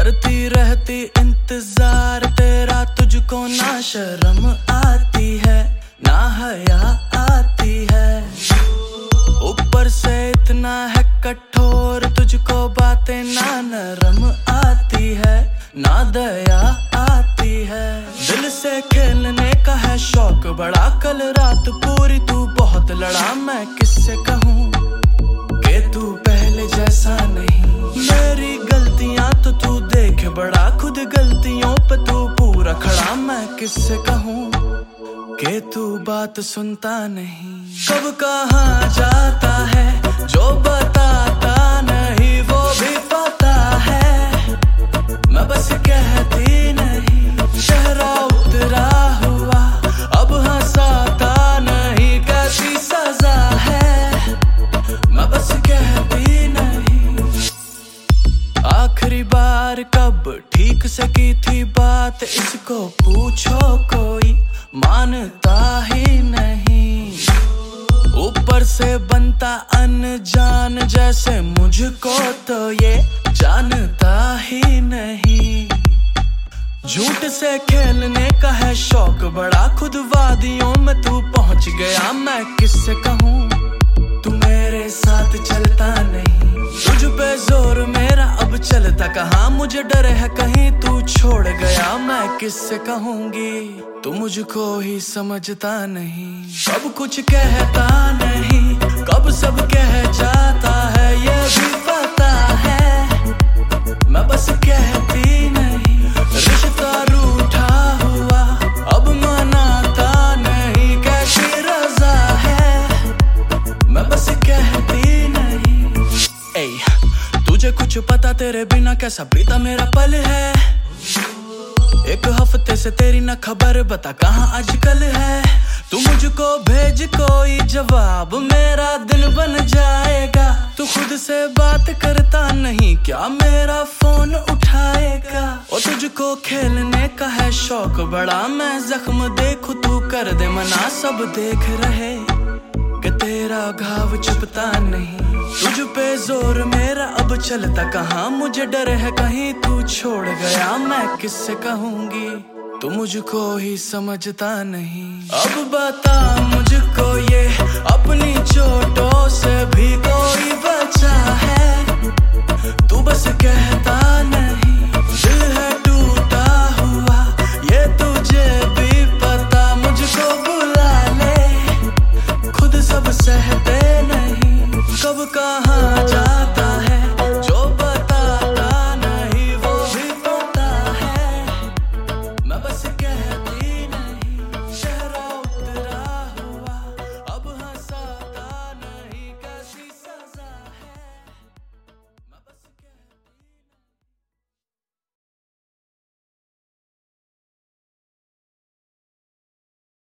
करती रहती इंतजार तेरा, तुझको ना शर्म आती है ना हया आती है। ऊपर से इतना है कठोर, तुझको बातें ना नरम आती है ना दया आती है। दिल से खेलने का है शौक बड़ा, कल रात पूरी तू बहुत लड़ा। मैं किससे कहूँ कि तू पहले जैसा नहीं। मेरी गलतियां तो तू देख बड़ा, खुद गलतियों पे तू पूरा खड़ा। मैं किससे कहूँ कि तू बात सुनता नहीं। कब कहाँ जाता है जो बताता नहीं, वो भी पता है मैं बस कहती नहीं। चेहरा उतरा हुआ अब हंसाता नहीं, कैसी सजा है मैं बस कहती नहीं। आखिरी बार कब ठीक से की थी बात, इसको पूछो कोई मानता ही नहीं। ऊपर से बनता अनजान जैसे मुझको तो ये जानता ही नहीं। झूठ से खेलने का है शौक बड़ा, खुद वादियों में तू पहुंच गया। मैं किससे कहूँ तू मेरे साथ चलता नहीं। तुझ पे जोर मेरा अब चलता कहाँ, मुझे डर है कहीं तू छोड़ गया। मैं किससे कहूँगी तू मुझको ही समझता नहीं। कब कुछ कहता नहीं, कब सब कह जाता है, ये भी पता है मैं बस कहती नहीं। रिश्ता रूठा हुआ अब मनाता नहीं, कैसी रजा है मैं बस कहती नहीं। ए, तुझे कुछ पता तेरे बिना कैसा बीता मेरा पल है। एक हफ्ते से तेरी न खबर, बता कहाँ आजकल है। तू मुझको भेज कोई जवाब, मेरा दिन बन जाएगा। तू खुद से बात करता नहीं, क्या मेरा फोन उठाएगा। और तुझको खेलने का है शौक बड़ा, मैं जख्म देखूं तू कर दे मना। सब देख रहे कि तेरा घाव छुपता नहीं। तुझ पे जोर मेरा अब चलता कहाँ, मुझे डर है कहीं तू छोड़ गया। मैं किससे कहूँगी तू मुझको ही समझता नहीं। अब बता मुझको ये अपनी चोटों से